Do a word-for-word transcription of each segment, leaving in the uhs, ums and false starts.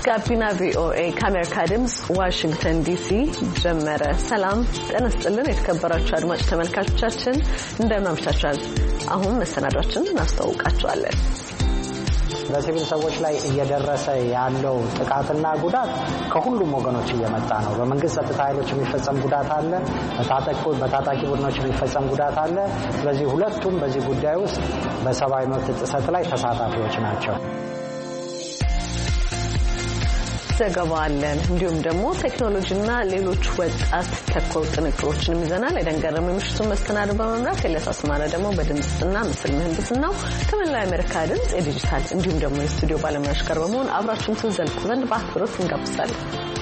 ጋቢና ቪኦኤ ከአሜሪካ ድምጽ ዋሽንግተን ዲሲ ጀመረ። ሰላም ጤና ይስጥልን የተከበራችሁ አድማጭ ተመልካቾቻችን እንደምን አምሽታችኋል? አሁን መሰናዷችንን እናስተዋውቃችኋለን። በሲቪል ሰዎች ላይ እየደረሰ ያለው ጥቃትና ጉዳት ከሁሉም ወገኖች እየመጣ ነው። በመንግስት ጸጥታ ኃይሎች የሚፈጸም ጉዳት አለ፣ በታጣቂ በታጣቂ ቡድኖች የሚፈጸም ጉዳት አለ። ስለዚህ ሁለቱም በዚህ ጉዳይ ውስጥ በሰብአዊ መብት ጥሰት ላይ ተሳታፊዎች ናቸው። ዘገባለን እንዲሁም ደግሞ ቴክኖሎጂና ሌሎች ወጣት ተኮር ጥንቅሮችን ይዘናል። የደንገረም ምሽቱን መስተናድ በመምራት ኤልያስ አስማረ ደግሞ በድምጽና ምስል ምህንድስናው ከመላው አሜሪካ ድምጽ የዲጂታል እንዲሁም ደግሞ የስቱዲዮ ባለሙያዎች ጋር በመሆን አብራችሁን ትዘልቁ ዘንድ በአክብሮት እንጋብዛለን።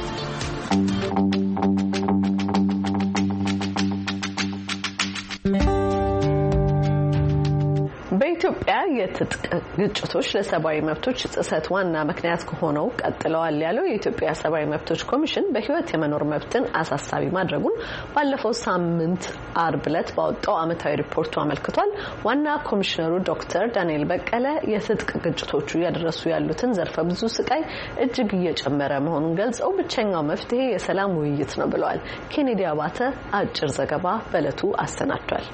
በኢትዮጵያ የትጥቅ ግጭቶች ለሰብአዊ መብቶች ጥሰት ዋና ምክንያት ሆነው ቀጥለዋል ያለው የኢትዮጵያ ሰብአዊ መብቶች ኮሚሽን በህይወት የመኖር መብትን አሳሳቢ ማድረጉን ባለፈው ሳምንት አርብ ዕለት ባወጣው ዓመታዊ ሪፖርቱ አመልክቷል። ዋና ኮሚሽነሩ ዶክተር ዳንኤል በቀለ የትጥቅ ግጭቶቹ ያደረሱ ያሉትን ዘርፈ ብዙ ስቃይ እጅግ እየጨመረ መሆኑን ገልጸው ብቸኛው መፍትሄ የሰላም ውይይት ነው ብለዋል። ኬኔዲ አባተ አጭር ዘገባ በዕለቱ አሰናድቷል።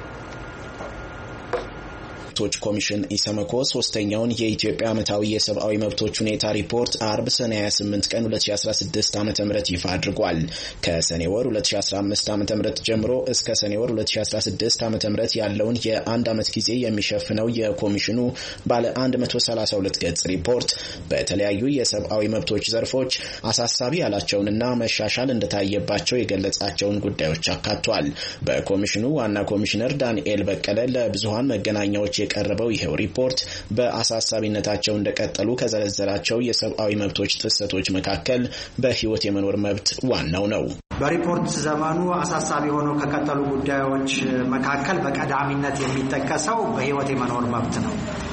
መብቶች ኮሚሽን ኢሰመኮ ሶስተኛውን የኢትዮጵያ ዓመታዊ የሰብአዊ መብቶች ሁኔታ ሪፖርት አርብ ሰኔ ሃያ ስምንት ቀን ሁለት ሺህ አስራ ስድስት ዓመተ ምህረት ይፋ አድርጓል። ከሰኔ ወር ሁለት ሺህ አስራ አምስት ዓመተ ምህረት ጀምሮ እስከ ሰኔ ወር ሁለት ሺህ አስራ ስድስት ዓመተ ምህረት ያለውን የአንድ ዓመት ጊዜ የሚሸፍነው የኮሚሽኑ ባለ አንድ መቶ ሰላሳ ሁለት ገጽ ሪፖርት በተለያዩ የሰብአዊ መብቶች ዘርፎች አሳሳቢ ያላቸውንና መሻሻል እንደታየባቸው የገለጻቸውን ጉዳዮች አካቷል። በኮሚሽኑ ዋና ኮሚሽነር ዳንኤል በቀለ ለብዙሃን መገናኛዎች የቀረበው ይሄው ሪፖርት በአሳሳቢነታቸው እንደቀጠሉ ከዘረዘራቸው የሰብአዊ መብቶች ጥሰቶች መካከል በህይወት የመኖር መብት ዋናው ነው። በሪፖርት ዘመኑ አሳሳቢ ሆነው ከቀጠሉ ጉዳዮች መካከል በቀዳሚነት የሚጠቀሰው በህይወት የመኖር መብት ነው።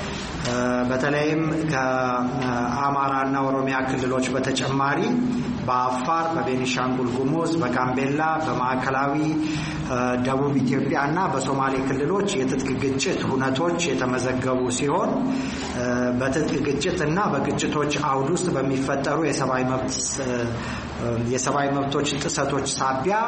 በተለይም ከአማራና ኦሮሚያ ክልሎች በተጨማሪ በአፋር፣ በቤኒሻንጉል ጉሙዝ፣ በጋምቤላ፣ በማዕከላዊ ደቡብ ኢትዮጵያና በሶማሌ ክልሎች የትጥቅ ግጭት ሁነቶች የተመዘገቡ ሲሆን በትጥቅ ግጭትና በግጭቶች አውድ ውስጥ በሚፈጠሩ የሰብአዊ መብት የሰብአዊ መብቶች ጥሰቶች ሳቢያ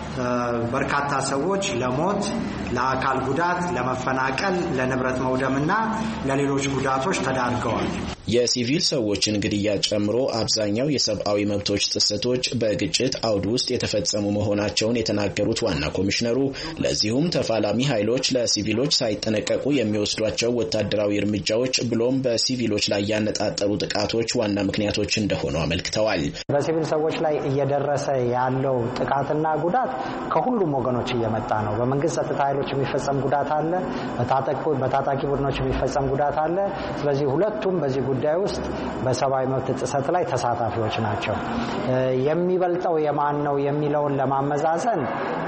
በርካታ ሰዎች ለሞት፣ ለአካል ጉዳት፣ ለመፈናቀል፣ ለንብረት መውደምና ለሌሎች ጉዳቶች ተዳርገዋል። የሲቪል ሰዎችን ግድያ ጨምሮ አብዛኛው የሰብአዊ መብቶች ጥሰቶች በግጭት አውድ ውስጥ የተፈጸሙ መሆናቸውን የተናገሩት ዋና ኮሚሽነሩ ለዚሁም ተፋላሚ ኃይሎች ለሲቪሎች ሳይጠነቀቁ የሚወስዷቸው ወታደራዊ እርምጃዎች ብሎም በሲቪሎች ላይ ያነጣጠሩ ጥቃቶች ዋና ምክንያቶች እንደሆኑ አመልክተዋል። በሲቪል ሰዎች ላይ እየደረሰ ያለው ጥቃትና ጉዳት ከሁሉም ወገኖች እየመጣ ነው። በመንግስት ጸጥታ ኃይሎች የሚፈጸም ጉዳት አለ፣ በታጣቂ ቡድኖች የሚፈጸም ጉዳት አለ። ስለዚህ ሁለቱም በዚህ ጉዳይ ውስጥ በሰብአዊ መብት ጥሰት ላይ ተሳታፊዎች ናቸው። የሚበልጠው የማን ነው የሚለውን ለማመዛዘን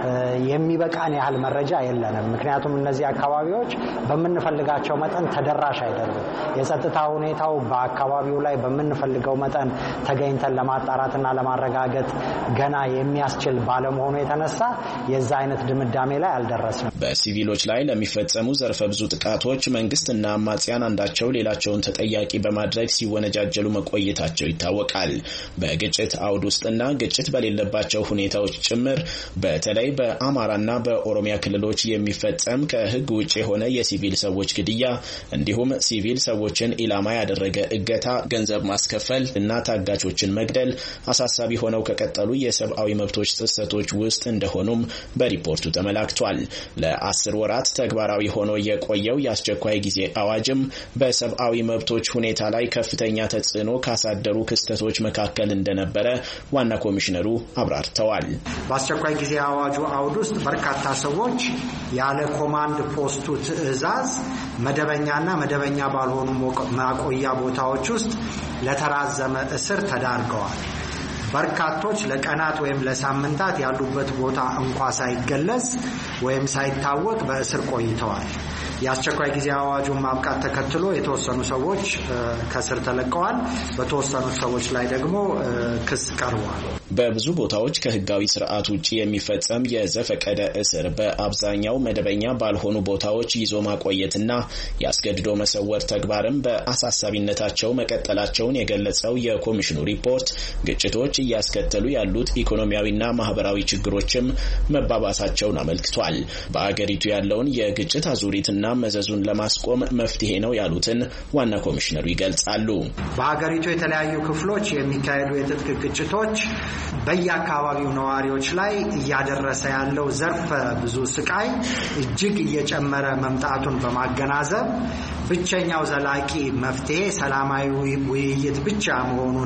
የሚበቃን ያህል መረጃ የለንም። ምክንያቱም እነዚህ አካባቢዎች በመንፈልጋቸው መጠን ተደራሽ አይደሉም። የጸጥታ ሁኔታው በአካባቢው ላይ በመንፈልገው መጠን ተገኝተን ለማጣራትና ለማረጋገጥ ገና የሚያስችል ባለመሆኑ የተነሳ የዛ አይነት ድምዳሜ ላይ አልደረስንም። በሲቪሎች ላይ ለሚፈጸሙ ዘርፈ ብዙ ጥቃቶች መንግስትና አማጽያን አንዳቸው ሌላቸውን ተጠያቂ በማድረግ ሲወነጃጀሉ መቆየታቸው ይታወቃል። በግጭት አውድ ውስጥና ግጭት በሌለባቸው ሁኔታዎች ጭምር በተለይ በአማራና በኦሮሚያ ክልሎች የሚፈጸም ከህግ ውጭ የሆነ የሲቪል ሰዎች ግድያ እንዲሁም ሲቪል ሰዎችን ኢላማ ያደረገ እገታ፣ ገንዘብ ማስከፈል እና ታጋቾችን መግደል አሳሳቢ ሆነው ከቀጠሉ የሰብአዊ መብቶች ጥሰቶች ውስጥ እንደሆኑም በሪፖርቱ ተመላክቷል። ለአስር ወራት ተግባራዊ ሆኖ የቆየው የአስቸኳይ ጊዜ አዋጅም በሰብአዊ መብቶች ሁኔታ ላይ ከፍተኛ ተጽዕኖ ካሳደሩ ክስተቶች መካከል እንደነበረ ዋና ኮሚሽነሩ አብራርተዋል። በአስቸኳይ ጊዜ አዋጁ አውድ ውስጥ በርካታ ሰዎች ያለ ኮማንድ ፖስቱ ትዕዛዝ መደበኛና መደበኛ ባልሆኑ ማቆያ ቦታዎች ውስጥ ለተራዘመ እስር ተዳርገዋል። በርካቶች ለቀናት ወይም ለሳምንታት ያሉበት ቦታ እንኳን ሳይገለጽ ወይም ሳይታወቅ በእስር ቆይተዋል። የአስቸኳይ ጊዜ አዋጁን ማብቃት ተከትሎ የተወሰኑ ሰዎች ከስር ተለቀዋል። በተወሰኑ ሰዎች ላይ ደግሞ ክስ ቀርቧል። በብዙ ቦታዎች ከህጋዊ ስርዓት ውጪ የሚፈጸም የዘፈቀደ እስር፣ በአብዛኛው መደበኛ ባልሆኑ ቦታዎች ይዞ ማቆየትና ያስገድዶ መሰወር ተግባርም በአሳሳቢነታቸው መቀጠላቸውን የገለጸው የኮሚሽኑ ሪፖርት ግጭቶች እያስከተሉ ያሉት ኢኮኖሚያዊና ማህበራዊ ችግሮችም መባባሳቸውን አመልክቷል። በአገሪቱ ያለውን የግጭት አዙሪትና መዘዙን ለማስቆም መፍትሄ ነው ያሉትን ዋና ኮሚሽነሩ ይገልጻሉ። በአገሪቱ የተለያዩ ክፍሎች የሚካሄዱ የትጥቅ ግጭቶች በየአካባቢው ነዋሪዎች ላይ እያደረሰ ያለው ዘርፈ ብዙ ስቃይ እጅግ እየጨመረ መምጣቱን በማገናዘብ ብቸኛው ዘላቂ መፍትሄ ሰላማዊ ውይይት ብቻ መሆኑን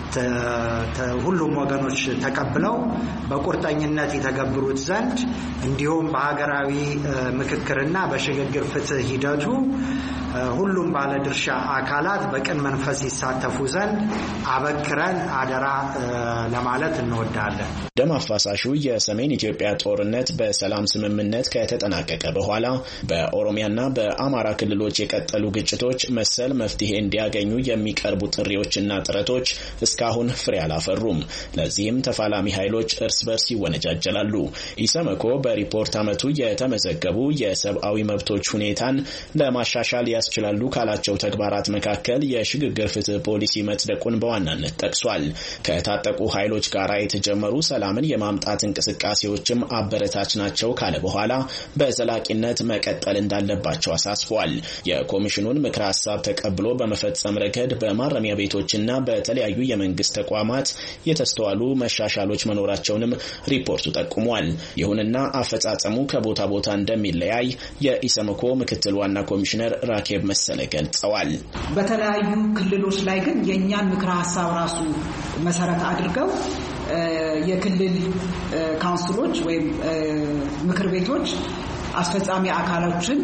ሁሉም ወገኖች ተቀብለው በቁርጠኝነት የተገብሩት ዘንድ እንዲሁም በሀገራዊ ምክክርና በሽግግር ፍትህ ሂደቱ ሁሉም ባለድርሻ አካላት በቅን መንፈስ ይሳተፉ ዘንድ አበክረን አደራ ለማለት እንወዳለን። ደም አፋሳሹ የሰሜን ኢትዮጵያ ጦርነት በሰላም ስምምነት ከተጠናቀቀ በኋላ በኦሮሚያና በአማራ ክልሎች የቀጠሉ ግጭቶች መሰል መፍትሄ እንዲያገኙ የሚቀርቡ ጥሪዎችና ጥረቶች እስካሁን ፍሬ አላፈሩም። ለዚህም ተፋላሚ ኃይሎች እርስ በርስ ይወነጃጀላሉ። ኢሰመኮ በሪፖርት ዓመቱ የተመዘገቡ የሰብአዊ መብቶች ሁኔታን ለማሻሻል ያስችላሉ ካላቸው ተግባራት መካከል የሽግግር ፍትህ ፖሊሲ መጽደቁን በዋናነት ጠቅሷል። ከታጠቁ ኃይሎች ጋር የተጀመሩ ሰላምን የማምጣት እንቅስቃሴዎችም አበረታች ናቸው ካለ በኋላ በዘላቂነት መቀጠል እንዳለባቸው አሳስቧል። የኮሚሽኑን ምክረ ሀሳብ ተቀብሎ በመፈጸም ረገድ በማረሚያ ቤቶችና በተለያዩ የመንግስት ተቋማት የተስተዋሉ መሻሻሎች መኖራቸውንም ሪፖርቱ ጠቁሟል። ይሁንና አፈጻጸሙ ከቦታ ቦታ እንደሚለያይ የኢሰመኮ ምክትል ዋና ኮሚሽነር ራኬብ መሰለ ገልጸዋል። በተለያዩ ክልሎች ላይ ግን የኛን ምክረ ሀሳብ ራሱ መሰረት አድርገው የክልል ካውንስሎች ወይም ምክር ቤቶች አስፈጻሚ አካሎችን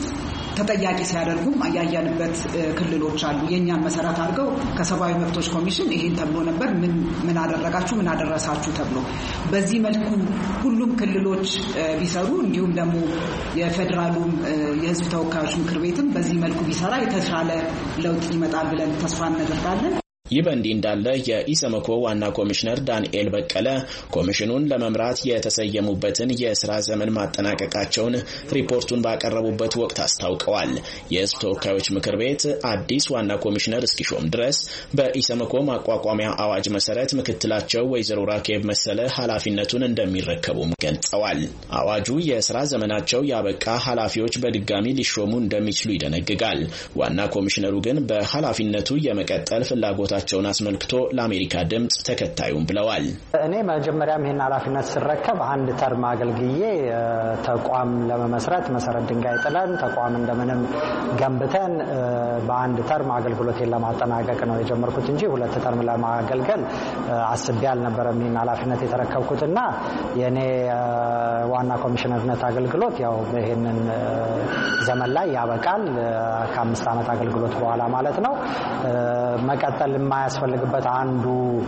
ተጠያቂ ሲያደርጉም ያያንበት ክልሎች አሉ። የኛን መሰረት አድርገው ከሰብአዊ መብቶች ኮሚሽን ይሄን ተብሎ ነበር፣ ምን ምን አደረጋችሁ፣ ምን አደረሳችሁ ተብሎ በዚህ መልኩ ሁሉም ክልሎች ቢሰሩ እንዲሁም ደግሞ የፌደራሉም የህዝብ ተወካዮች ምክር ቤትም በዚህ መልኩ ቢሰራ የተሻለ ለውጥ ይመጣል ብለን ተስፋ እናደርጋለን። ይህ በእንዲህ እንዳለ የኢሰመኮ ዋና ኮሚሽነር ዳንኤል በቀለ ኮሚሽኑን ለመምራት የተሰየሙበትን የስራ ዘመን ማጠናቀቃቸውን ሪፖርቱን ባቀረቡበት ወቅት አስታውቀዋል። የህዝብ ተወካዮች ምክር ቤት አዲስ ዋና ኮሚሽነር እስኪሾም ድረስ በኢሰመኮ ማቋቋሚያ አዋጅ መሰረት ምክትላቸው ወይዘሮ ራኬብ መሰለ ኃላፊነቱን እንደሚረከቡም ገልጸዋል። አዋጁ የስራ ዘመናቸው ያበቃ ኃላፊዎች በድጋሚ ሊሾሙ እንደሚችሉ ይደነግጋል። ዋና ኮሚሽነሩ ግን በኃላፊነቱ የመቀጠል ፍላጎታ ቸውን አስመልክቶ ለአሜሪካ ድምጽ ተከታዩን ብለዋል። እኔ መጀመሪያም ይሄን ኃላፊነት ስረከብ አንድ ተርም አገልግዬ ተቋም ለመመስረት መሰረት ድንጋይ ጥለን ተቋም እንደምንም ገንብተን በአንድ ተርም አገልግሎቴን ለማጠናቀቅ ነው የጀመርኩት እንጂ ሁለት ተርም ለማገልገል አስቤ አልነበረም ይሄን ኃላፊነት የተረከብኩትና የኔ ዋና ኮሚሽነርነት አገልግሎት ያው ይሄንን ዘመን ላይ ያበቃል ከአምስት ዓመት አገልግሎት በኋላ ማለት ነው። መቀጠል የማያስፈልግበት አንዱ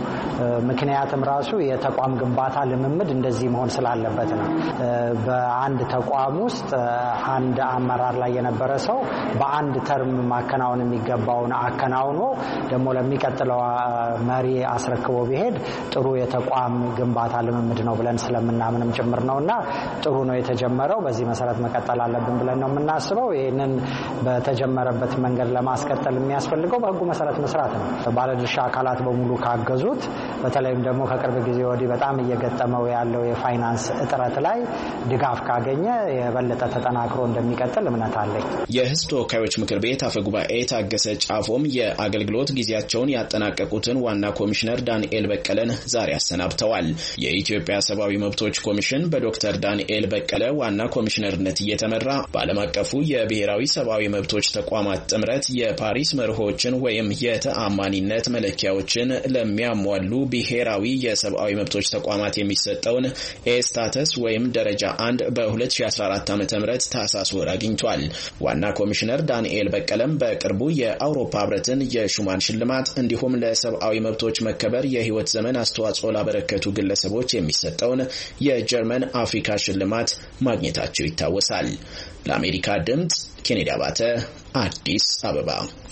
ምክንያትም ራሱ የተቋም ግንባታ ልምምድ እንደዚህ መሆን ስላለበት ነው። በአንድ ተቋም ውስጥ አንድ አመራር ላይ የነበረ ሰው በአንድ ተርም ማከናወን የሚገባውን አከናውኖ ደግሞ ለሚቀጥለው መሪ አስረክቦ ቢሄድ ጥሩ የተቋም ግንባታ ልምምድ ነው ብለን ስለምናምንም ጭምር ነውና ጥሩ ነው የተጀመረው። በዚህ መሰረት መቀጠል አለብን ብለን ነው የምናስበው። ይሄንን በተጀመረበት መንገድ ለማስቀጠል የሚያስፈልገው በህጉ መሰረት መስራት ነው። ባለድርሻ አካላት በሙሉ ካገዙት በተለይም ደግሞ ከቅርብ ጊዜ ወዲህ በጣም እየገጠመው ያለው የፋይናንስ እጥረት ላይ ድጋፍ ካገኘ የበለጠ ተጠናክሮ እንደሚቀጥል እምነት አለኝ። የህዝብ ተወካዮች ምክር ቤት አፈጉባኤ ታገሰ ጫፎም የአገልግሎት ጊዜያቸውን ያጠናቀቁትን ዋና ኮሚሽነር ዳንኤል በቀለን ዛሬ አሰናብተዋል። የኢትዮጵያ ሰብአዊ መብቶች ኮሚሽን በዶክተር ዳንኤል በቀለ ዋና ኮሚሽነርነት እየተመራ በዓለም አቀፉ የብሔራዊ ሰብአዊ መብቶች ተቋማት ጥምረት የፓሪስ መርሆችን ወይም የተአማኒነት መለኪያዎችን ለሚያሟሉ ብሔራዊ የሰብአዊ መብቶች ተቋማት የሚሰጠውን ኤ ስታተስ ወይም ደረጃ አንድ በ2014 ዓ.ም ታህሳስ ወር አግኝቷል። ዋና ኮሚሽነር ዳንኤል በቀለም በቅርቡ የአውሮፓ ህብረትን የሹማን ሽልማት እንዲሁም ለሰብአዊ መብቶች መከበር የህይወት ዘመን አስተዋጽኦ ላበረከቱ ግለሰቦች የሚሰጠውን የጀርመን አፍሪካ ሽልማት ማግኘታቸው ይታወሳል። ለአሜሪካ ድምጽ ኬኔዲ አባተ አዲስ አበባ።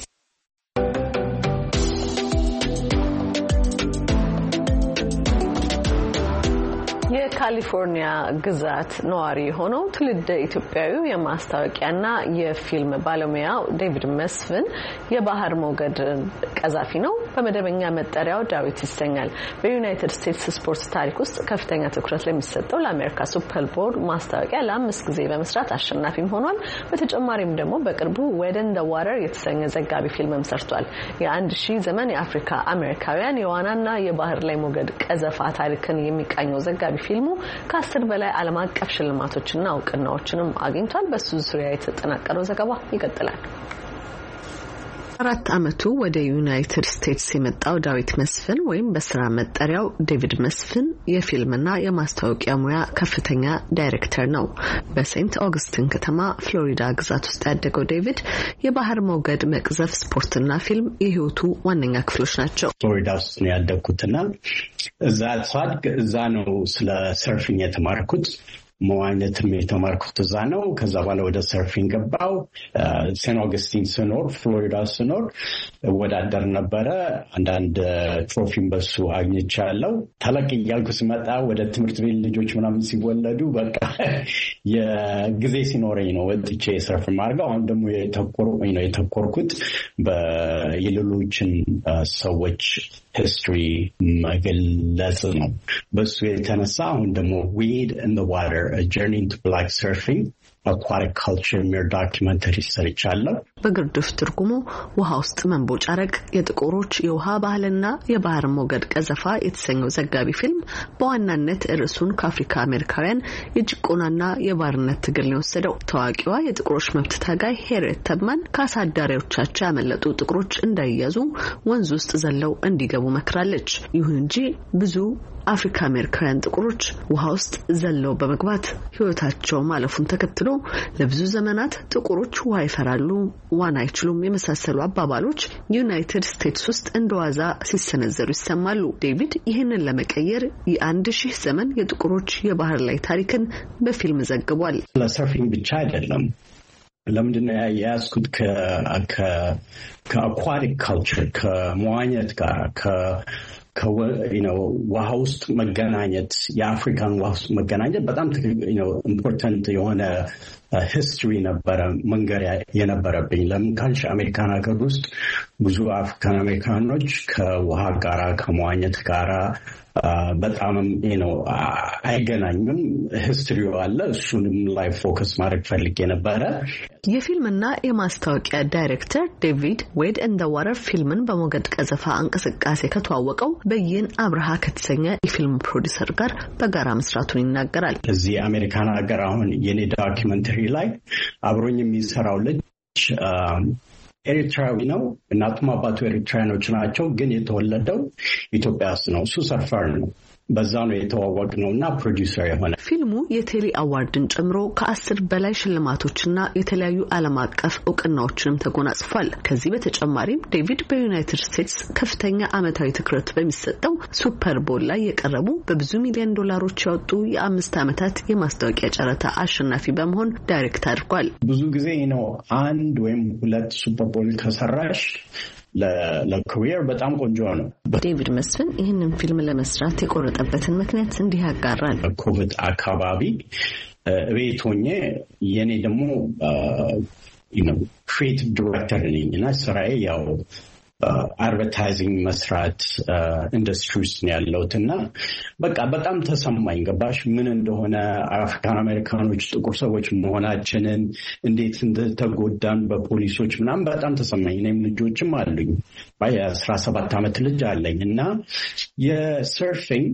የካሊፎርኒያ ግዛት ነዋሪ ሆነው ትውልደ ኢትዮጵያዊው የማስታወቂያና የፊልም ባለሙያው ዴቪድ መስፍን የባህር ሞገድ ቀዛፊ ነው። በመደበኛ መጠሪያው ዳዊት ይሰኛል። በዩናይትድ ስቴትስ ስፖርት ታሪክ ውስጥ ከፍተኛ ትኩረት ለሚሰጠው ለአሜሪካ ሱፐር ቦል ማስታወቂያ ለአምስት ጊዜ በመስራት አሸናፊም ሆኗል። በተጨማሪም ደግሞ በቅርቡ ዌድ ኢን ዘ ዋተር የተሰኘ ዘጋቢ ፊልምም ሰርቷል። የአንድ ሺህ ዘመን የአፍሪካ አሜሪካውያን የዋናና የባህር ላይ ሞገድ ቀዘፋ ታሪክን የሚቃኘው ዘጋቢ ፊልሙ ከአስር በላይ ዓለም አቀፍ ሽልማቶችና እውቅናዎችንም አግኝቷል። በሱ ዙሪያ የተጠናቀረው ዘገባ ይቀጥላል። አራት አመቱ ወደ ዩናይትድ ስቴትስ የመጣው ዳዊት መስፍን ወይም በስራ መጠሪያው ዴቪድ መስፍን የፊልምና የማስታወቂያ ሙያ ከፍተኛ ዳይሬክተር ነው። በሴንት ኦገስቲን ከተማ ፍሎሪዳ ግዛት ውስጥ ያደገው ዴቪድ የባህር ሞገድ መቅዘፍ ስፖርትና ፊልም የህይወቱ ዋነኛ ክፍሎች ናቸው። ፍሎሪዳ ውስጥ ነው ያደግኩትና እዛ ሳድግ እዛ ነው ስለ ሰርፊንግ የተማርኩት። መዋኘትም የተማርኩት እዛ ነው። ከዛ በኋላ ወደ ሰርፊንግ ገባው። ሴንት ኦገስቲን ስኖር ፍሎሪዳ ስኖር ወዳደር ነበረ። አንዳንድ ትሮፊም በሱ አግኝቻለሁ። ተለቅ እያልኩ ስመጣ ወደ ትምህርት ቤት ልጆች ምናምን ሲወለዱ በቃ የጊዜ ሲኖረኝ ነው ወጥቼ ሰርፍ ማድረግ። አሁን ደግሞ የተኮርኩኝ ነው የተኮርኩት በሌሎችን ሰዎች ሂስትሪ መግለጽ ነው። በሱ የተነሳ አሁን ደግሞ ዌድ ኢን ዘ ዋተር A Journey into Black Surfing Aquatic Culture የሚል ዶክመንተሪ ሰርቻለሁ። በግርድፍ ትርጉሙ ውሃ ውስጥ መንቦጫረቅ የጥቁሮች የውሃ ባህልና የባህር ሞገድ ቀዘፋ የተሰኘው ዘጋቢ ፊልም በዋናነት ርዕሱን ከአፍሪካ አሜሪካውያን የጭቆናና የባርነት ትግል ነው የወሰደው። ታዋቂዋ የጥቁሮች መብት ታጋይ ሄሬት ተብማን ከአሳዳሪዎቻቸው ያመለጡ ጥቁሮች እንዳይያዙ ወንዝ ውስጥ ዘለው እንዲገቡ መክራለች። ይሁን እንጂ ብዙ አፍሪካ አሜሪካውያን ጥቁሮች ውሃ ውስጥ ዘለው በመግባት ህይወታቸው ማለፉን ተከትሎ ለብዙ ዘመናት ጥቁሮች ውሃ ይፈራሉ፣ ዋና አይችሉም የመሳሰሉ አባባሎች ዩናይትድ ስቴትስ ውስጥ እንደዋዛ ሲሰነዘሩ ይሰማሉ። ዴቪድ ይህንን ለመቀየር የአንድ ሺህ ዘመን የጥቁሮች የባህር ላይ ታሪክን በፊልም ዘግቧል። ለሰርፊንግ ብቻ አይደለም። ለምንድነው ያያዝኩት ከአኳቲክ ካልቸር ከመዋኘት ጋር ውሃ ውስጥ መገናኘት የአፍሪካን ውሃ ውስጥ መገናኘት በጣም ኢምፖርታንት የሆነ ሂስትሪ ነበረ መንገር የነበረብኝ። ለምን ካልሽ አሜሪካን ሀገር ውስጥ ብዙ አፍሪካን አሜሪካኖች ከውሃ ጋራ ከመዋኘት ጋራ በጣም ነው አይገናኙም። ሂስትሪው አለ። እሱንም ላይ ፎከስ ማድረግ ፈልጌ ነበረ። የፊልምና የማስታወቂያ ዳይሬክተር ዴቪድ ዌድ ኢን ዘ ዋተር ፊልምን በሞገድ ቀዘፋ እንቅስቃሴ ከተዋወቀው በየን አብርሃ ከተሰኘ የፊልም ፕሮዲሰር ጋር በጋራ መስራቱን ይናገራል። እዚህ አሜሪካን ሀገር አሁን የኔ ዶክመንተሪ ላይ አብሮኝ የሚሰራው ልጅ ኤሪትራዊ ነው። እናቱም አባቱ ኤሪትራያኖች ናቸው፣ ግን የተወለደው ኢትዮጵያ ውስጥ ነው። እሱ ሰርፈር ነው። በዛ ነው የተዋወቅነው እና ፕሮዲውሰር የሆነ ፊልሙ የቴሌ አዋርድን ጨምሮ ከአስር በላይ ሽልማቶችና የተለያዩ ዓለም አቀፍ እውቅናዎችንም ተጎናጽፏል። ከዚህ በተጨማሪም ዴቪድ በዩናይትድ ስቴትስ ከፍተኛ ዓመታዊ ትኩረት በሚሰጠው ሱፐር ቦል ላይ የቀረቡ በብዙ ሚሊዮን ዶላሮች ያወጡ የአምስት ዓመታት የማስታወቂያ ጨረታ አሸናፊ በመሆን ዳይሬክት አድርጓል። ብዙ ጊዜ ነው አንድ ወይም ሁለት ሱፐር ቦል ከሰራሽ ለካሪየር በጣም ቆንጆ ነው። ዴቪድ መስፍን ይህንን ፊልም ለመስራት የቆረጠበትን ምክንያት እንዲህ ያጋራል። ኮቪድ አካባቢ ቤት ሆኜ የኔ ደግሞ ክሪኤቲቭ ዲሬክተር ነኝ እና ስራዬ ያው አድቨርታይዚንግ መስራት ኢንዱስትሪ ውስጥ ነው ያለሁት እና በቃ በጣም ተሰማኝ። ገባሽ ምን እንደሆነ አፍሪካን አሜሪካኖች ጥቁር ሰዎች መሆናችንን እንዴት እንደተጎዳን በፖሊሶች ምናምን በጣም ተሰማኝ። እኔም ልጆችም አሉኝ። የአስራ ሰባት ዓመት ልጅ አለኝ እና የሰርፊንግ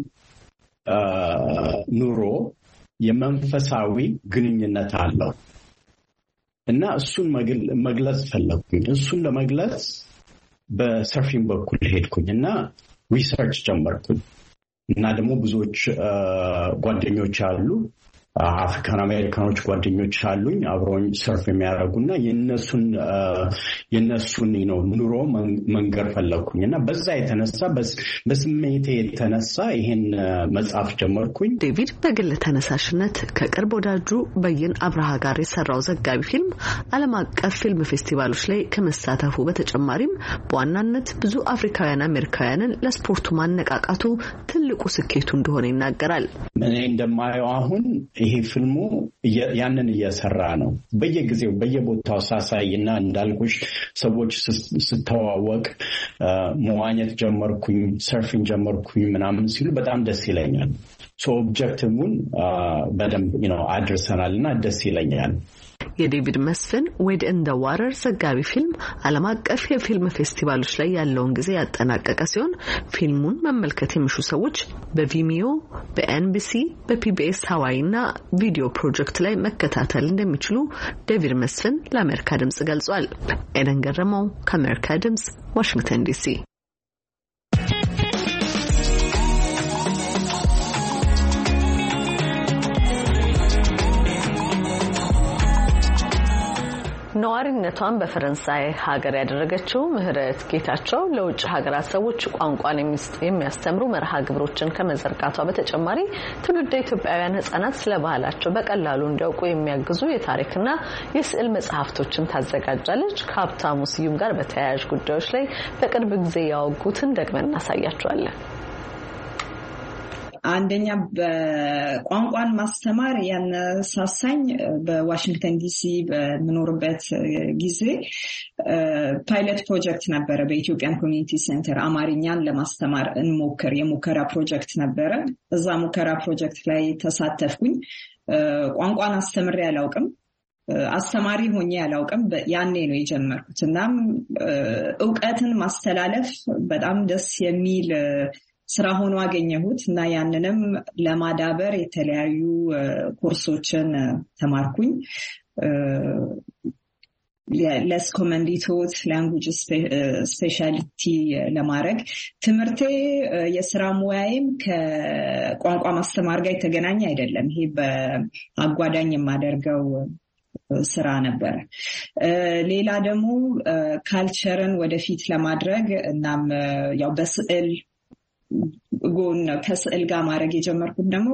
ኑሮ የመንፈሳዊ ግንኙነት አለው እና እሱን መግለጽ ፈለኩኝ። እሱን ለመግለጽ በሰርፊንግ በኩል ሄድኩኝ እና ሪሰርች ጀመርኩኝ እና ደግሞ ብዙዎች ጓደኞች አሉ አፍሪካን አሜሪካኖች ጓደኞች አሉኝ አብሮኝ ሰርፍ የሚያደርጉና የነሱን የነሱን ነው ኑሮ መንገር ፈለኩኝና በዛ የተነሳ በስሜቴ የተነሳ ይሄን መጽሐፍ ጀመርኩኝ። ዴቪድ በግል ተነሳሽነት ከቅርብ ወዳጁ በየን አብርሃ ጋር የሰራው ዘጋቢ ፊልም ዓለም አቀፍ ፊልም ፌስቲቫሎች ላይ ከመሳተፉ በተጨማሪም በዋናነት ብዙ አፍሪካውያን አሜሪካውያንን ለስፖርቱ ማነቃቃቱ ትልቁ ስኬቱ እንደሆነ ይናገራል። እኔ እንደማየው አሁን ይሄ ፊልሙ ያንን እየሰራ ነው በየጊዜው በየቦታው ሳሳይና እንዳልኩሽ ሰዎች ስተዋወቅ መዋኘት ጀመርኩኝ ሰርፊንግ ጀመርኩኝ ምናምን ሲሉ በጣም ደስ ይለኛል ሶ ኦብጀክቲቭን በደንብ you know አድርሰናልና ደስ ይለኛል። የዴቪድ መስፍን ዌድ ኢን ዘ ዋተር ዘጋቢ ፊልም ዓለም አቀፍ የፊልም ፌስቲቫሎች ላይ ያለውን ጊዜ ያጠናቀቀ ሲሆን ፊልሙን መመልከት የሚሹ ሰዎች በቪሚዮ፣ በኤንቢሲ፣ በፒቢኤስ ሃዋይና ቪዲዮ ፕሮጀክት ላይ መከታተል እንደሚችሉ ዴቪድ መስፍን ለአሜሪካ ድምጽ ገልጿል። ኤደን ገረመው ከአሜሪካ ድምጽ ዋሽንግተን ዲሲ። ነዋሪነቷን በፈረንሳይ ሀገር ያደረገችው ምህረት ጌታቸው ለውጭ ሀገራት ሰዎች ቋንቋን የሚያስተምሩ መርሃ ግብሮችን ከመዘርጋቷ በተጨማሪ ትውልደ ኢትዮጵያውያን ህጻናት ስለ ባህላቸው በቀላሉ እንዲያውቁ የሚያግዙ የታሪክና የስዕል መጽሐፍቶችን ታዘጋጃለች። ከሀብታሙ ስዩም ጋር በተያያዥ ጉዳዮች ላይ በቅርብ ጊዜ ያወጉትን ደግመን እናሳያቸዋለን። አንደኛ በቋንቋን ማስተማር ያነሳሳኝ በዋሽንግተን ዲሲ በመኖርበት ጊዜ ፓይለት ፕሮጀክት ነበረ በኢትዮጵያን ኮሚኒቲ ሴንተር አማርኛን ለማስተማር እንሞክር የሙከራ ፕሮጀክት ነበረ። እዛ ሙከራ ፕሮጀክት ላይ ተሳተፍኩኝ። ቋንቋን አስተምሬ አላውቅም አስተማሪ ሆኜ አላውቅም ያኔ ነው የጀመርኩት። እናም ዕውቀትን ማስተላለፍ በጣም ደስ የሚል ስራ ሆኖ አገኘሁት እና ያንንም ለማዳበር የተለያዩ ኮርሶችን ተማርኩኝ። ለስ ኮመንዲቶት ላንጉዌጅ ስፔሻሊቲ ለማድረግ ትምህርቴ የስራ ሙያዬም ከቋንቋ ማስተማር ጋር የተገናኘ አይደለም። ይሄ በአጓዳኝ የማደርገው ስራ ነበር። ሌላ ደግሞ ካልቸርን ወደፊት ለማድረግ እናም ያው በስዕል ጎን ከስዕል ጋር ማድረግ የጀመርኩት ደግሞ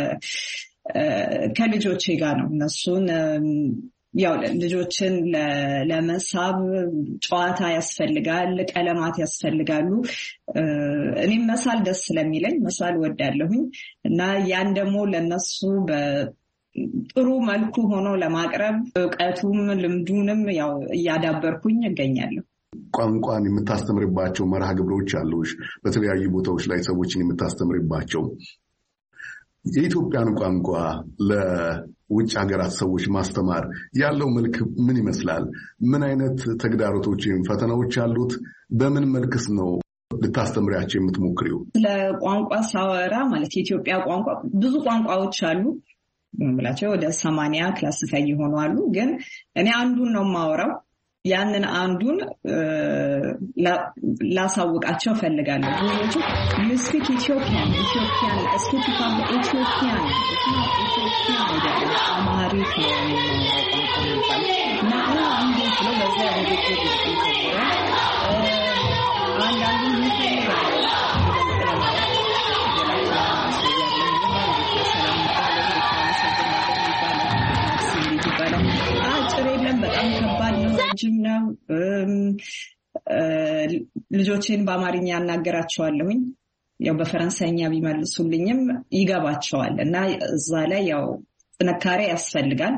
ከልጆቼ ጋር ነው። እነሱን ያው ልጆችን ለመሳብ ጨዋታ ያስፈልጋል፣ ቀለማት ያስፈልጋሉ። እኔም መሳል ደስ ስለሚለኝ መሳል ወዳለሁኝ እና ያን ደግሞ ለነሱ በጥሩ መልኩ ሆኖ ለማቅረብ ዕውቀቱም ልምዱንም ያው እያዳበርኩኝ እገኛለሁ። ቋንቋን የምታስተምርባቸው መርሃ ግብሮች አሉሽ፣ በተለያዩ ቦታዎች ላይ ሰዎችን የምታስተምርባቸው። የኢትዮጵያን ቋንቋ ለውጭ ሀገራት ሰዎች ማስተማር ያለው መልክ ምን ይመስላል? ምን አይነት ተግዳሮቶች ወይም ፈተናዎች አሉት? በምን መልክስ ነው ልታስተምሪያቸው የምትሞክሪው? ስለ ቋንቋ ሳወራ ማለት የኢትዮጵያ ቋንቋ ብዙ ቋንቋዎች አሉ ብላቸው ወደ ሰማንያ ክላሲፋይ የሆኑ አሉ። ግን እኔ አንዱን ነው የማወራው። ያንን አንዱን ላሳውቃቸው ፈልጋለሁ። ብዙዎቹ you speak Ethiopian Ethiopian speak from Ethiopian Ethiopian አይደለም አማሪክ ነው እና አንዱ ነው በዛ ወደዚህ ይችላል አንዳንዱ ይፈልጋል በጣም ከባድ ነው። ረጅም ነው። ልጆቼን በአማርኛ አናገራቸዋለሁኝ። ያው በፈረንሳይኛ ቢመልሱልኝም ይገባቸዋል እና እዛ ላይ ያው ጥንካሬ ያስፈልጋል።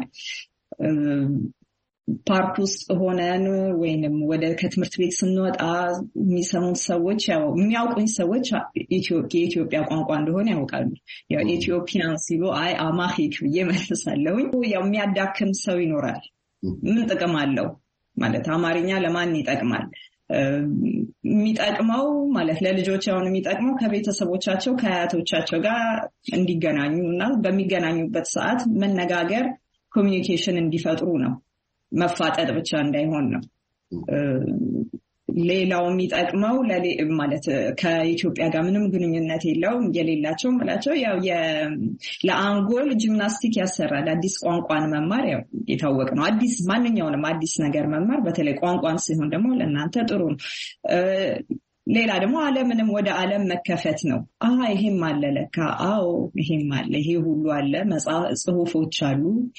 ፓርክ ውስጥ ሆነን ወይንም ወደ ከትምህርት ቤት ስንወጣ የሚሰሙት ሰዎች ያው የሚያውቁኝ ሰዎች የኢትዮጵያ ቋንቋ እንደሆነ ያውቃሉ። ያው ኢትዮጵያን ሲሉ አይ አማሂክ እየመለሳለሁኝ። ያው የሚያዳክም ሰው ይኖራል። ምን ጥቅም አለው ማለት አማርኛ ለማን ይጠቅማል? የሚጠቅመው ማለት ለልጆች አሁን የሚጠቅመው ከቤተሰቦቻቸው ከአያቶቻቸው ጋር እንዲገናኙ እና በሚገናኙበት ሰዓት መነጋገር ኮሚኒኬሽን እንዲፈጥሩ ነው። መፋጠጥ ብቻ እንዳይሆን ነው። ሌላው የሚጠቅመው ማለት ከኢትዮጵያ ጋር ምንም ግንኙነት የለውም የሌላቸው ማለት ያው ለአንጎል ጂምናስቲክ ያሰራል። አዲስ ቋንቋን መማር ያው የታወቀ ነው። አዲስ ማንኛውንም አዲስ ነገር መማር በተለይ ቋንቋን ሲሆን ደግሞ ለእናንተ ጥሩ ነው። ሌላ ደግሞ ዓለምንም ወደ ዓለም መከፈት ነው። አሃ ይሄም አለ ለካ፣ አዎ ይሄም አለ፣ ይሄ ሁሉ አለ፣ መጽሐፍ ጽሁፎች አሉ፣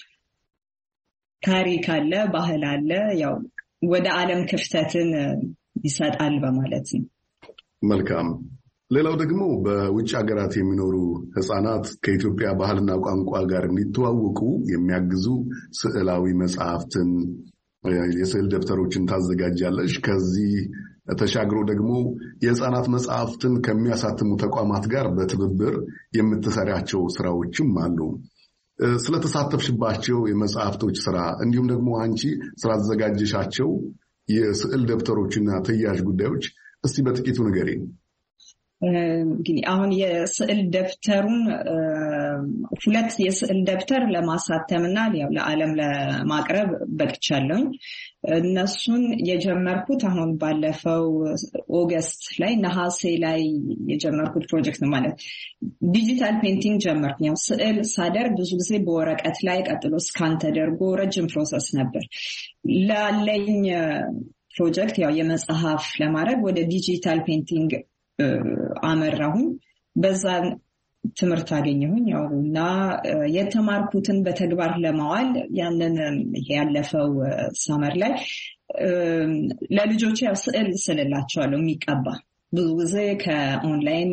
ታሪክ አለ፣ ባህል አለ። ያው ወደ ዓለም ክፍተትን ይሰጣል በማለት ነው። መልካም። ሌላው ደግሞ በውጭ ሀገራት የሚኖሩ ህፃናት ከኢትዮጵያ ባህልና ቋንቋ ጋር እንዲተዋወቁ የሚያግዙ ስዕላዊ መጽሐፍትን፣ የስዕል ደብተሮችን ታዘጋጃለሽ። ከዚህ ተሻግሮ ደግሞ የህፃናት መጽሐፍትን ከሚያሳትሙ ተቋማት ጋር በትብብር የምትሰራቸው ስራዎችም አሉ። ስለተሳተፍሽባቸው የመጽሐፍቶች ስራ እንዲሁም ደግሞ አንቺ ስላዘጋጀሻቸው የስዕል ደብተሮችና ተያያዥ ጉዳዮች እስቲ በጥቂቱ ንገሪኝ። እንግዲህ አሁን የስዕል ደብተሩን ሁለት የስዕል ደብተር ለማሳተምና ያው ለዓለም ለማቅረብ በቅቻለሁ። እነሱን የጀመርኩት አሁን ባለፈው ኦገስት ላይ ነሐሴ ላይ የጀመርኩት ፕሮጀክት ነው። ማለት ዲጂታል ፔንቲንግ ጀመርኩ። ያው ስዕል ሳደርግ ብዙ ጊዜ በወረቀት ላይ ቀጥሎ ስካን ተደርጎ ረጅም ፕሮሰስ ነበር። ላለኝ ፕሮጀክት ያው የመጽሐፍ ለማድረግ ወደ ዲጂታል ፔንቲንግ አመራሁኝ። በዛ ትምህርት አገኘሁኝ ያው እና የተማርኩትን በተግባር ለማዋል ያንን ያለፈው ሰመር ላይ ለልጆች ያው ስዕል ስለላቸዋለሁ የሚቀባ ብዙ ጊዜ ከኦንላይን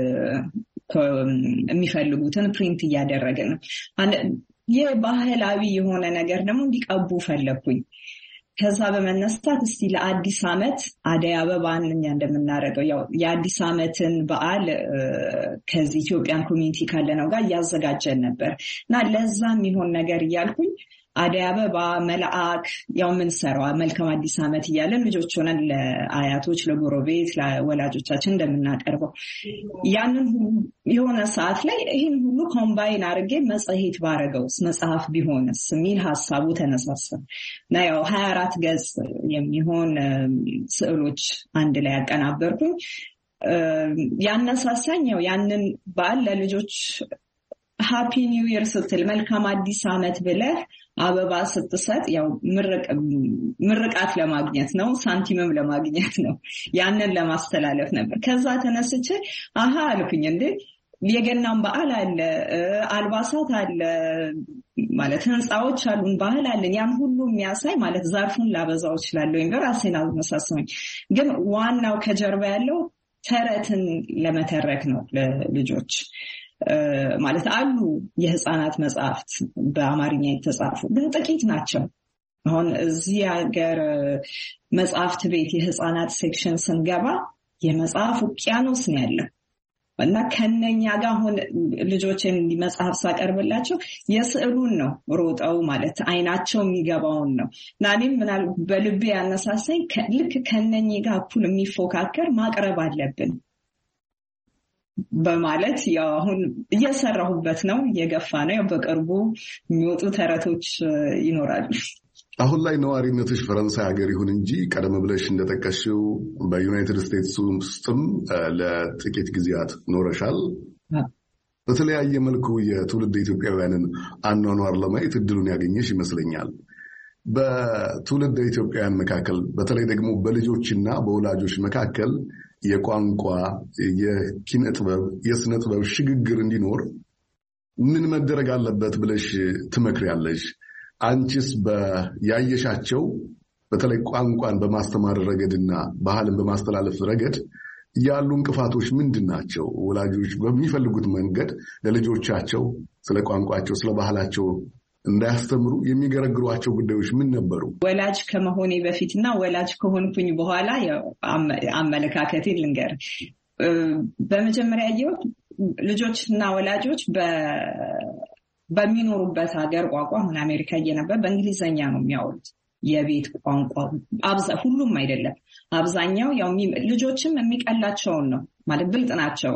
የሚፈልጉትን ፕሪንት እያደረግን ነው። የባህላዊ የሆነ ነገር ደግሞ እንዲቀቡ ፈለኩኝ። ከዛ በመነሳት እስቲ ለአዲስ ዓመት አደይ አበባን እኛ እንደምናደርገው ያው የአዲስ ዓመትን በዓል ከዚህ ኢትዮጵያን ኮሚኒቲ ካለነው ጋር እያዘጋጀን ነበር እና ለዛ የሚሆን ነገር እያልኩኝ አደይ አበባ መልአክ ያው ምን ሰራው መልካም አዲስ ዓመት እያለን ልጆች ሆነን ለአያቶች ለጎረቤት ለወላጆቻችን እንደምናቀርበው ያንን የሆነ ሰዓት ላይ ይሄን ሁሉ ኮምባይን አድርጌ መጽሔት ባረገውስ መጽሐፍ ቢሆንስ የሚል ሐሳቡ ተነሳሳ እና ያው ሀያ አራት ገጽ የሚሆን ስዕሎች አንድ ላይ ያቀናበርኩኝ። ያነሳሳኝ ያው ያንን በዓል ለልጆች ሃፒ ኒው ይር ስትል መልካም አዲስ ዓመት ብለህ አበባ ስትሰጥ ያው ምርቃት ለማግኘት ነው፣ ሳንቲምም ለማግኘት ነው። ያንን ለማስተላለፍ ነበር። ከዛ ተነስቼ አሃ አልኩኝ እንዴ የገናም በዓል አለ፣ አልባሳት አለ፣ ማለት ህንጻዎች አሉን፣ ባህል አለን። ያን ሁሉ የሚያሳይ ማለት ዛርፉን ላበዛው እችላለሁ እንጂ ራሴን አልመሳሰለኝ። ግን ዋናው ከጀርባ ያለው ተረትን ለመተረክ ነው ለልጆች ማለት አሉ የህፃናት መጽሐፍት በአማርኛ የተጻፉ ግን ጥቂት ናቸው። አሁን እዚህ ሀገር መጽሐፍት ቤት የህፃናት ሴክሽን ስንገባ የመጽሐፍ ውቅያኖስ ነው ያለው እና ከነኛ ጋር አሁን ልጆችን መጽሐፍ ሳቀርብላቸው የስዕሉን ነው ሮጠው ማለት አይናቸው የሚገባውን ነው እና እኔም ምናል በልቤ ያነሳሳኝ ልክ ከነኛ ጋር እኩል የሚፎካከር ማቅረብ አለብን በማለት ያው አሁን እየሰራሁበት ነው፣ እየገፋ ነው። ያው በቅርቡ የሚወጡ ተረቶች ይኖራሉ። አሁን ላይ ነዋሪነትሽ ፈረንሳይ ሀገር ይሁን እንጂ ቀደም ብለሽ እንደጠቀስሽው በዩናይትድ ስቴትስ ውስጥም ለጥቂት ጊዜያት ኖረሻል። በተለያየ መልኩ የትውልድ ኢትዮጵያውያንን አኗኗር ለማየት እድሉን ያገኘሽ ይመስለኛል። በትውልድ ኢትዮጵያውያን መካከል በተለይ ደግሞ በልጆችና በወላጆች መካከል የቋንቋ የኪነ ጥበብ የስነ ጥበብ ሽግግር እንዲኖር ምን መደረግ አለበት ብለሽ ትመክሪያለሽ? አንቺስ በያየሻቸው በተለይ ቋንቋን በማስተማር ረገድና ባህልን በማስተላለፍ ረገድ ያሉ እንቅፋቶች ምንድን ናቸው? ወላጆች በሚፈልጉት መንገድ ለልጆቻቸው ስለ ቋንቋቸው ስለ ባህላቸው እንዳያስተምሩ የሚገረግሯቸው ጉዳዮች ምን ነበሩ? ወላጅ ከመሆኔ በፊትና ወላጅ ከሆንኩኝ በኋላ አመለካከቴ ልንገር። በመጀመሪያ ያየው ልጆችና ወላጆች በሚኖሩበት ሀገር ቋንቋ አሁን አሜሪካ እየነበር በእንግሊዘኛ ነው የሚያወሩት የቤት ቋንቋ አብዛ ሁሉም አይደለም አብዛኛው ያው ልጆችም የሚቀላቸውን ነው ማለት ብልጥ ናቸው።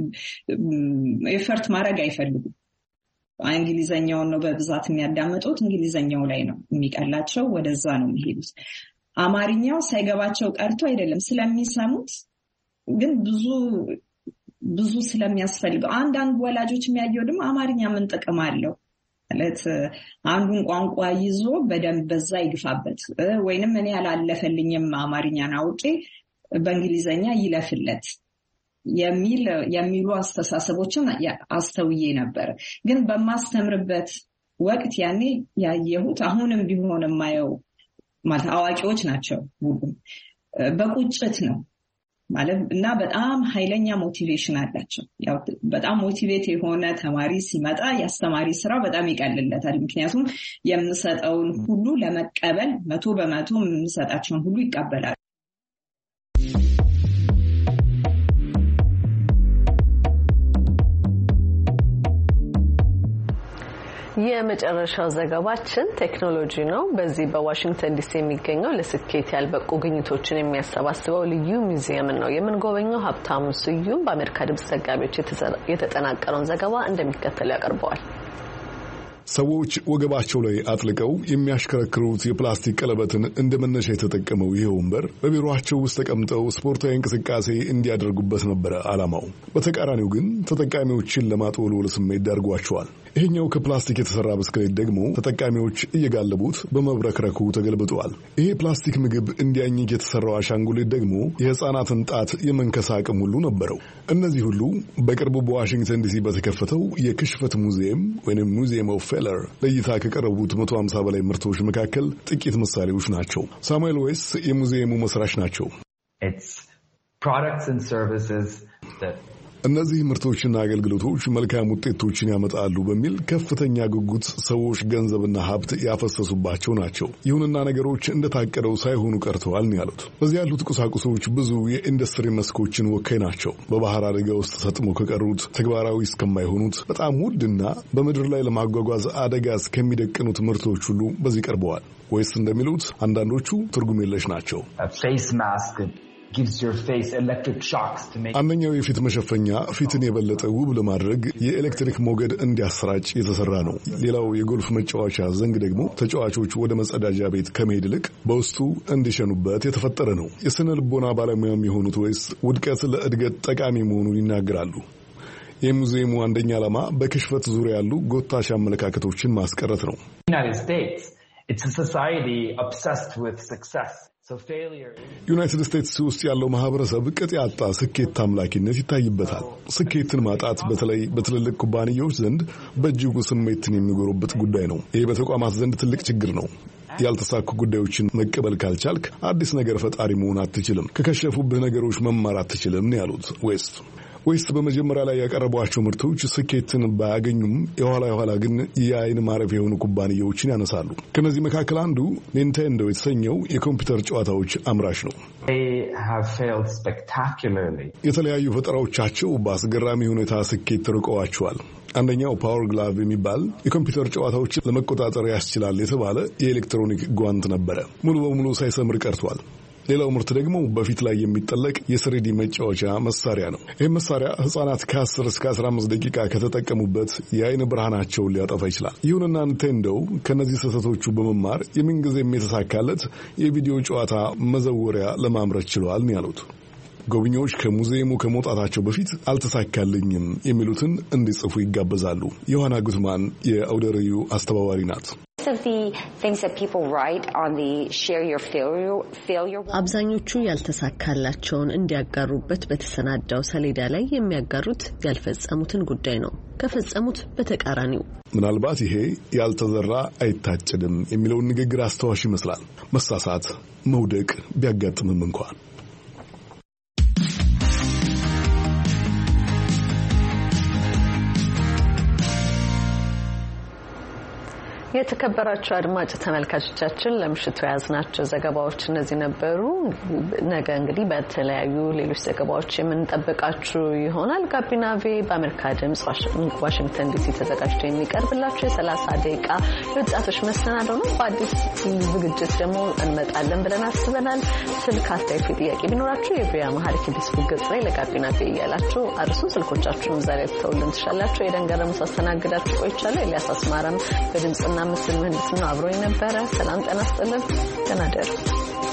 ኤፈርት ማድረግ አይፈልጉም። እንግሊዘኛውን ነው በብዛት የሚያዳምጡት፣ እንግሊዘኛው ላይ ነው የሚቀላቸው፣ ወደዛ ነው የሚሄዱት። አማርኛው ሳይገባቸው ቀርቶ አይደለም ስለሚሰሙት ግን ብዙ ብዙ ስለሚያስፈልገው አንዳንድ ወላጆች የሚያየው ደግሞ አማርኛ ምን ጥቅም አለው ማለት አንዱን ቋንቋ ይዞ በደንብ በዛ ይግፋበት ወይንም እኔ ያላለፈልኝም አማርኛን አውቄ በእንግሊዘኛ ይለፍለት የሚል የሚሉ አስተሳሰቦችን አስተውዬ ነበር ግን በማስተምርበት ወቅት ያኔ ያየሁት አሁንም ቢሆን የማየው ማለት አዋቂዎች ናቸው ሁሉም በቁጭት ነው ማለት እና በጣም ኃይለኛ ሞቲቬሽን አላቸው ያው በጣም ሞቲቬት የሆነ ተማሪ ሲመጣ ያስተማሪ ስራ በጣም ይቀልለታል ምክንያቱም የምሰጠውን ሁሉ ለመቀበል መቶ በመቶ የምሰጣቸውን ሁሉ ይቀበላል የመጨረሻው ዘገባችን ቴክኖሎጂ ነው በዚህ በዋሽንግተን ዲሲ የሚገኘው ለስኬት ያልበቁ ግኝቶችን የሚያሰባስበው ልዩ ሙዚየም ነው የምንጎበኘው ሀብታሙ ስዩም በአሜሪካ ድምጽ ዘጋቢዎች የተጠናቀረውን ዘገባ እንደሚከተለው ያቀርበዋል ሰዎች ወገባቸው ላይ አጥልቀው የሚያሽከረክሩት የፕላስቲክ ቀለበትን እንደመነሻ የተጠቀመው ይህ ወንበር በቢሮአቸው ውስጥ ተቀምጠው ስፖርታዊ እንቅስቃሴ እንዲያደርጉበት ነበር ዓላማው በተቃራኒው ግን ተጠቃሚዎችን ለማጥወልወል ስሜት ዳርጓቸዋል ይሄኛው ከፕላስቲክ የተሰራ ብስክሌት ደግሞ ተጠቃሚዎች እየጋለቡት በመብረክረኩ ተገልብጠዋል ይሄ ፕላስቲክ ምግብ እንዲያኝክ የተሰራው አሻንጉሊት ደግሞ የህፃናትን ጣት የመንከስ አቅም ሁሉ ነበረው እነዚህ ሁሉ በቅርቡ በዋሽንግተን ዲሲ በተከፈተው የክሽፈት ሙዚየም ወይንም ሙዚየም ኦፍ ፌለር ለእይታ ከቀረቡት መቶ ሃምሳ በላይ ምርቶች መካከል ጥቂት ምሳሌዎች ናቸው ሳሙኤል ዌስ የሙዚየሙ መስራች ናቸው እነዚህ ምርቶችና አገልግሎቶች መልካም ውጤቶችን ያመጣሉ በሚል ከፍተኛ ጉጉት ሰዎች ገንዘብና ሀብት ያፈሰሱባቸው ናቸው ይሁንና ነገሮች እንደታቀደው ሳይሆኑ ቀርተዋል ነው ያሉት በዚህ ያሉት ቁሳቁሶች ብዙ የኢንዱስትሪ መስኮችን ወካይ ናቸው በባህር አደጋ ውስጥ ሰጥሞ ከቀሩት ተግባራዊ እስከማይሆኑት በጣም ውድና በምድር ላይ ለማጓጓዝ አደጋ እስከሚደቅኑት ምርቶች ሁሉ በዚህ ቀርበዋል ወይስ እንደሚሉት አንዳንዶቹ ትርጉም የለሽ ናቸው አንደኛው የፊት መሸፈኛ ፊትን የበለጠ ውብ ለማድረግ የኤሌክትሪክ ሞገድ እንዲያሰራጭ የተሰራ ነው ሌላው የጎልፍ መጫወቻ ዘንግ ደግሞ ተጫዋቾች ወደ መጸዳጃ ቤት ከመሄድ ይልቅ በውስጡ እንዲሸኑበት የተፈጠረ ነው የስነ ልቦና ባለሙያም የሆኑት ወይስ ውድቀት ለእድገት ጠቃሚ መሆኑን ይናገራሉ የሙዚየሙ አንደኛ ዓላማ በክሽፈት ዙሪያ ያሉ ጎታሽ አመለካከቶችን ማስቀረት ነው ዩናይትድ ስቴትስ ውስጥ ያለው ማህበረሰብ ቅጥ ያጣ ስኬት አምላኪነት ይታይበታል ስኬትን ማጣት በተለይ በትልልቅ ኩባንያዎች ዘንድ በእጅጉ ስሜትን የሚጎሩበት ጉዳይ ነው ይህ በተቋማት ዘንድ ትልቅ ችግር ነው ያልተሳኩ ጉዳዮችን መቀበል ካልቻልክ አዲስ ነገር ፈጣሪ መሆን አትችልም ከከሸፉብህ ነገሮች መማር አትችልም ነው ያሉት ዌስት ወይስ በመጀመሪያ ላይ ያቀረቧቸው ምርቶች ስኬትን ባያገኙም የኋላ የኋላ ግን የአይን ማረፊያ የሆኑ ኩባንያዎችን ያነሳሉ ከነዚህ መካከል አንዱ ኒንቴንዶ የተሰኘው የኮምፒውተር ጨዋታዎች አምራች ነው የተለያዩ ፈጠራዎቻቸው በአስገራሚ ሁኔታ ስኬት ርቀዋቸዋል አንደኛው ፓወር ግላቭ የሚባል የኮምፒውተር ጨዋታዎችን ለመቆጣጠር ያስችላል የተባለ የኤሌክትሮኒክ ጓንት ነበረ ሙሉ በሙሉ ሳይሰምር ቀርቷል ሌላው ምርት ደግሞ በፊት ላይ የሚጠለቅ የስሪዲ መጫወቻ መሳሪያ ነው ይህ መሳሪያ ህፃናት ከ10 እስከ አስራ አምስት ደቂቃ ከተጠቀሙበት የአይን ብርሃናቸውን ሊያጠፋ ይችላል ይሁንና ኒንቴንዶ ከነዚህ ስህተቶቹ በመማር የምንጊዜም የተሳካለት የቪዲዮ ጨዋታ መዘወሪያ ለማምረት ችለዋል ነው ያሉት ጎብኚዎች ከሙዚየሙ ከመውጣታቸው በፊት አልተሳካልኝም የሚሉትን እንዲጽፉ ይጋበዛሉ ዮሐና ጉትማን የአውደ ርዕዩ አስተባባሪ ናት አብዛኞቹ ያልተሳካላቸውን እንዲያጋሩበት በተሰናዳው ሰሌዳ ላይ የሚያጋሩት ያልፈጸሙትን ጉዳይ ነው ከፈጸሙት በተቃራኒው ምናልባት ይሄ ያልተዘራ አይታጨድም የሚለውን ንግግር አስተዋሽ ይመስላል መሳሳት መውደቅ ቢያጋጥምም እንኳን የተከበራችሁ አድማጭ ተመልካቾቻችን ለምሽቱ ያዝናቸው ዘገባዎች እነዚህ ነበሩ ነገ እንግዲህ በተለያዩ ሌሎች ዘገባዎች የምንጠብቃችሁ ይሆናል ጋቢና ቪ በአሜሪካ ድምጽ ዋሽንግተን ዲሲ ተዘጋጅቶ የሚቀርብላችሁ የሰላሳ ደቂቃ የወጣቶች መሰናዶ ነው በአዲስ ዝግጅት ደግሞ እንመጣለን ብለን አስበናል ስልክ አስተያየት ጥያቄ ቢኖራችሁ የቪያ ማህሪ ፌስቡክ ገጽ ላይ ለጋቢና ቪ እያላችሁ አርሱ ስልኮቻችሁን ዛሬ ተውልን ትሻላችሁ የደንገረም ሳስተናግዳችሁ ቆይቻለሁ ኤልያስ አስማራም በድምጽና ምስል ምህንድስና አብሮኝ ነበረ ሰላም ጤና ይስጥልን ተናደሩ